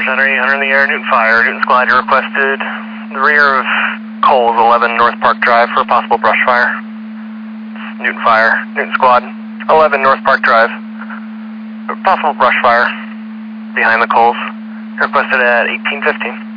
Center 800 in the air, Newton Fire. Newton Squad, you requested the rear of Coles 11 North Park Drive for a possible brush fire. Newton Fire, Newton Squad, 11 North Park Drive. Possible brush fire behind the Coles. Requested at 1815.